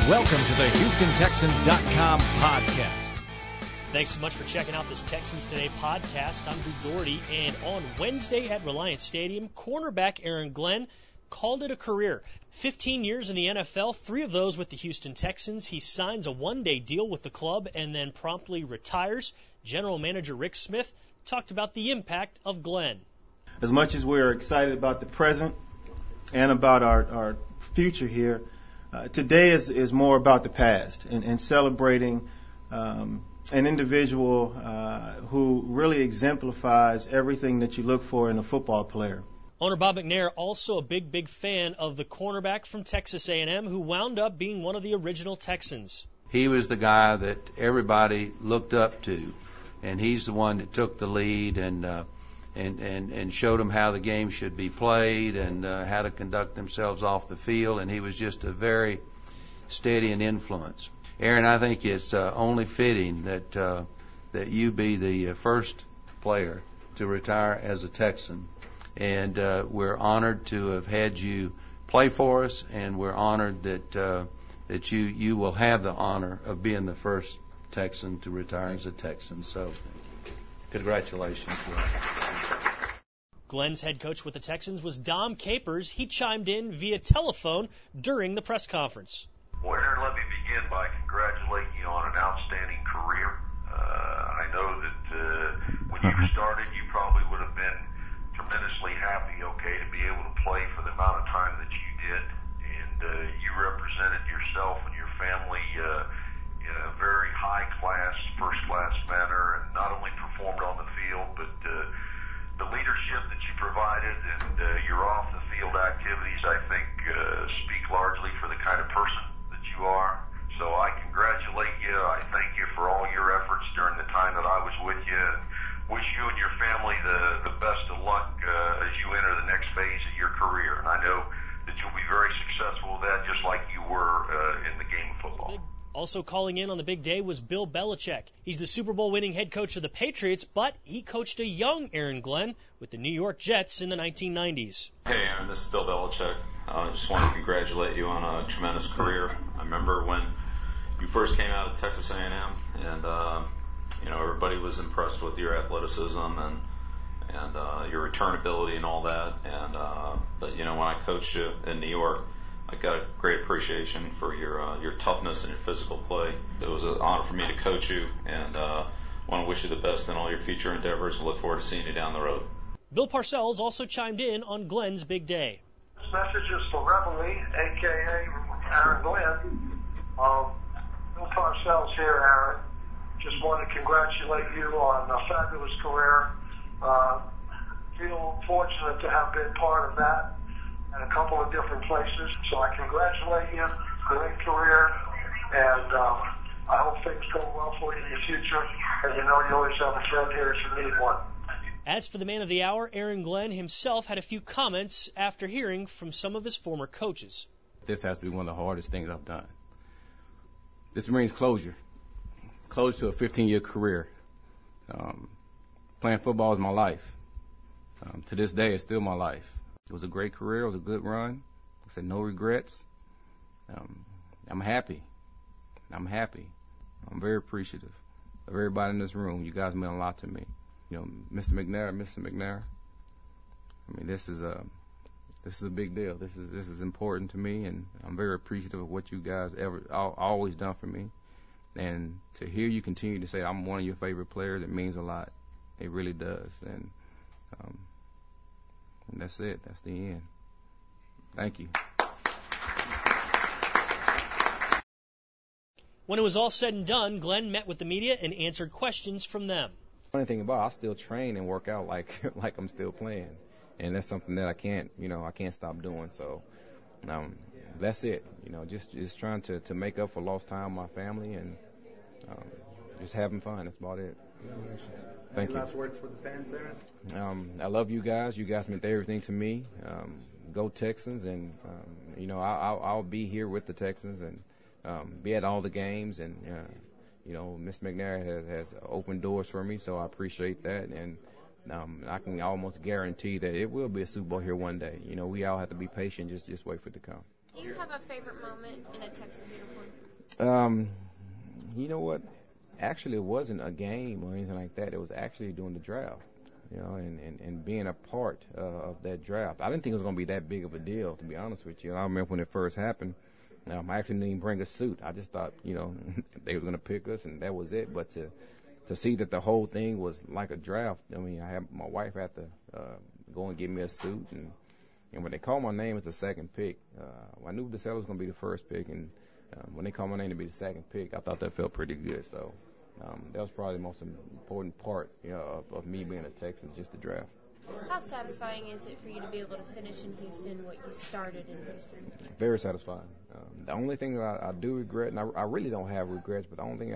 Welcome to the HoustonTexans.com podcast. Thanks so much for checking out this Texans Today podcast. I'm Drew Doherty, and on Wednesday at Reliance Stadium, cornerback Aaron Glenn called it a career. 15 years in the NFL, 3 of those with the Houston Texans. He signs a one-day deal with the club and then promptly retires. General Manager Rick Smith talked about the impact of Glenn. As much as we're excited about the present and about our future here, today is more about the past and celebrating an individual who really exemplifies everything that you look for in a football player. Owner Bob McNair, also a big fan of the cornerback from Texas A&M, who wound up being one of the original Texans. He was the guy that everybody looked up to, and he's the one that took the lead and showed them how the game should be played and how to conduct themselves off the field, and he was just a very steady influence. Aaron, I think it's only fitting that you be the first player to retire as a Texan, and we're honored to have had you play for us, and we're honored that you will have the honor of being the first Texan to retire as a Texan. So, congratulations. Glenn's head coach with the Texans was Dom Capers. He chimed in via telephone during the press conference. Well, Aaron, let me begin by congratulating you on an outstanding career. I know that when you started, you probably would have been tremendously happy, to be able to play for the amount of time that you did. And you represented yourself and your family in a very high-class, first-class manner, and not only performed on the field, but the leadership that you provided and your off-the-field activities, I think, speak largely for the kind of person that you are. So I congratulate you. I thank you for all your efforts during the time that I was with you, and wish you and your family the best of luck as you enter the next phase of your career. And I know that you'll be very successful with that, just like you were in the game of football. Also calling in on the big day was Bill Belichick. He's the Super Bowl winning head coach of the Patriots, but he coached a young Aaron Glenn with the New York Jets in the 1990s. Hey Aaron, this is Bill Belichick. I just want to congratulate you on a tremendous career. I remember when you first came out of Texas A&M, and everybody was impressed with your athleticism and your return ability and all that. But when I coached you in New York, I got a great appreciation for your toughness and your physical play. It was an honor for me to coach you, and want to wish you the best in all your future endeavors and look forward to seeing you down the road. Bill Parcells also chimed in on Glenn's big day. This message is for Reveille, a.k.a. Aaron Glenn. Bill Parcells here, Aaron. Just want to congratulate you on a fabulous career. Feel fortunate to have been part of that in a couple of different places. So I congratulate you. Great career. And I hope things go well for you in the future. And you always have a friend here if you need one. As for the man of the hour, Aaron Glenn himself had a few comments after hearing from some of his former coaches. This has to be one of the hardest things I've done. This brings closure to a 15-year career. Playing football is my life. To this day, it's still my life. It was a great career. It was a good run. I said no regrets. I'm happy. I'm very appreciative of everybody in this room. You guys meant a lot to me. Mr. McNair. I mean, this is a big deal. This is important to me, and I'm very appreciative of what you guys always done for me. And to hear you continue to say I'm one of your favorite players, it means a lot. It really does. And that's it. That's the end. Thank you. When it was all said and done, Glenn met with the media and answered questions from them. Funny thing about it, I still train and work out like I'm still playing, and that's something that I can't stop doing. So that's it. Just trying to make up for lost time with my family and just having fun. That's about it. Thank you. Last words for the fans, Aaron? I love you guys. You guys meant everything to me. Go Texans, and I'll be here with the Texans and be at all the games, and Ms. McNair has opened doors for me, so I appreciate that, and I can almost guarantee that it will be a Super Bowl here one day. We all have to be patient, just wait for it to come. Do you have a favorite moment in a Texans uniform? You know what? Actually, it wasn't a game or anything like that. It was actually during the draft, and being a part of that draft. I didn't think it was going to be that big of a deal, to be honest with you. And I remember when it first happened, I actually didn't even bring a suit. I just thought, they were going to pick us, and that was it. But to see that the whole thing was like a draft, I had my wife had to go and get me a suit, and when they called my name as the second pick, I knew DeSalvo was going to be the first pick, and when they called my name to be the second pick, I thought that felt pretty good. So that was probably the most important part, of me being a Texan, just the draft. How satisfying is it for you to be able to finish in Houston what you started in Houston? Very satisfying. The only thing that I do regret, and I really don't have regrets, but the only thing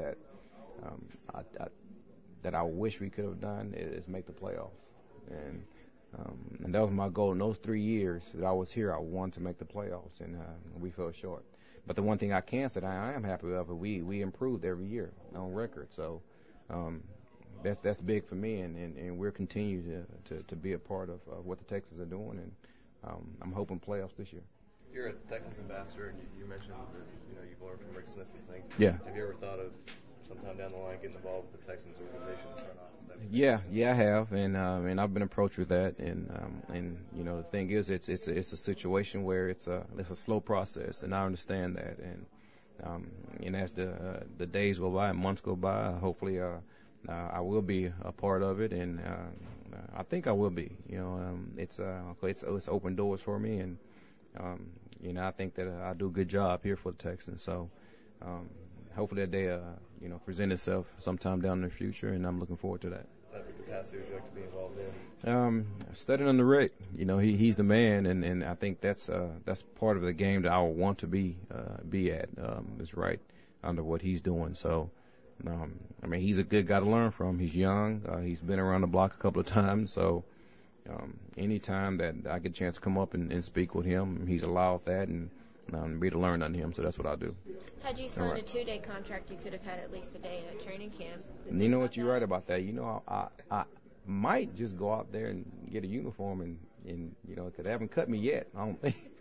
that I wish we could have done is make the playoffs. And that was my goal in those 3 years that I was here. I wanted to make the playoffs, and we fell short. But the one thing I can say that I am happy with, we improved every year on record. So that's big for me, and we'll continue to be a part of what the Texans are doing, and I'm hoping playoffs this year. You're a Texans ambassador, and you mentioned that you've learned from Rick Smith some things. Yeah. Have you ever thought of sometime down the line getting involved with the Texans organization and front office? Yeah, I have, and I've been approached with that, and the thing is, it's a situation where it's a slow process, and I understand that, and as the days go by and months go by, hopefully I will be a part of it, and I think I will be. It's open doors for me, and I think that I do a good job here for the Texans. So hopefully that day present itself sometime down in the future, and I'm looking forward to that. What type of capacity would you like to be involved in? Studying under Rick. He's the man, and I think that's part of the game that I would want to be at. Is right under what he's doing. So. He's a good guy to learn from. He's young. He's been around the block a couple of times. So any time that I get a chance to come up and speak with him, he's allowed that, and be to learn under him. So that's what I do. Had you signed a 2-day contract, you could have had at least a day at training camp. You know what? You're right about that. I might just go out there and get a uniform, and because they haven't cut me yet. I don't think.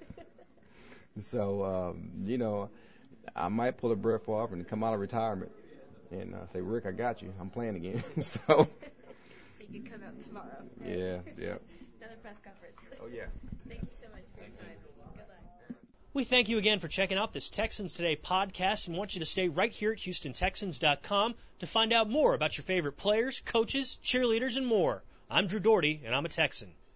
So I might pull a breath off and come out of retirement. And say, Rick, I got you. I'm playing again. So you can come out tomorrow. Yeah. Another press conference. Oh, yeah. Thank you so much for your time. Good luck. We thank you again for checking out this Texans Today podcast and want you to stay right here at HoustonTexans.com to find out more about your favorite players, coaches, cheerleaders, and more. I'm Drew Doherty, and I'm a Texan.